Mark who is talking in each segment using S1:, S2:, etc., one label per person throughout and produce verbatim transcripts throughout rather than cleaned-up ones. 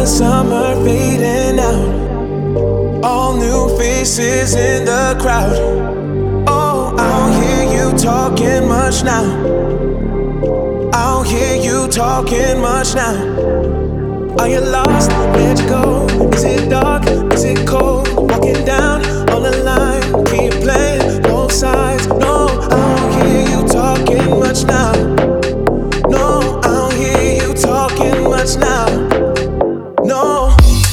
S1: summer fading out, all new faces in the crowd. Oh, I don't hear you talking much now. I don't hear you talking much now. Are you lost? Where'd you go? Is it dark? Is it cold? Walking down on the line, keep playing both sides. No, I don't hear you talking much now. No, I don't hear you talking much now. No.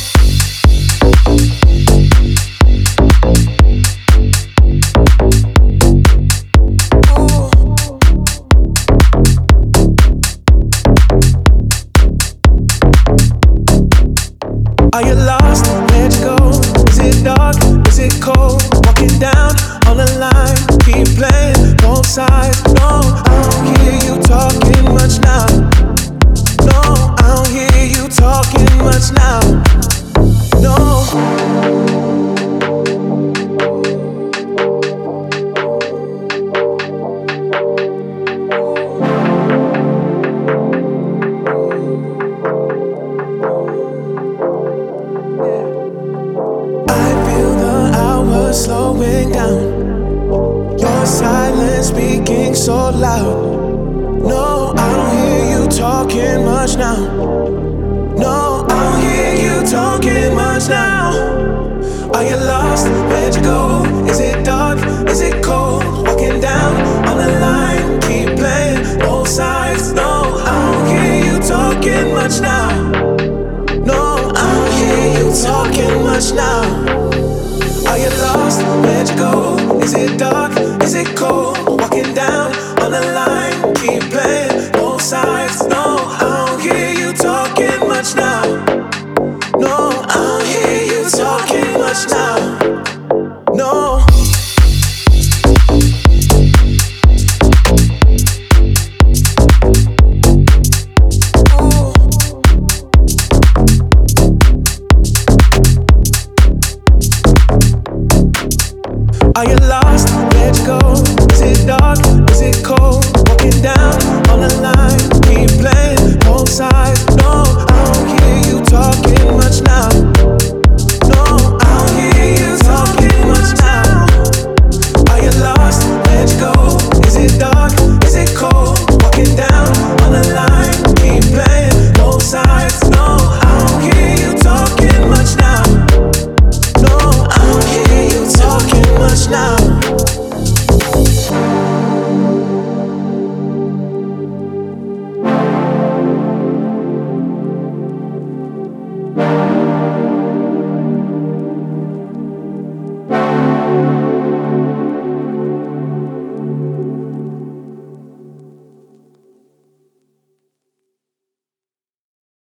S1: Are you lost? Where'd you go? Is it dark? Is it cold? Walking down on the line, keep playing both sides. No, I don't hear you talking much now. No, I don't hear you talking much now. No. Slowing down, your silence speaking so loud. No, I don't hear you talking much now. No, I don't hear you talking much now. Are you lost? Where'd you go? Is it dark? Is it cold? Walking down on the line, keep playing both sides. No, I don't hear you talking much now. No, I don't hear you talking much now. Are you lost? Where'd you go? Is it dark? Is it cold? Walking down on the line, keep playing.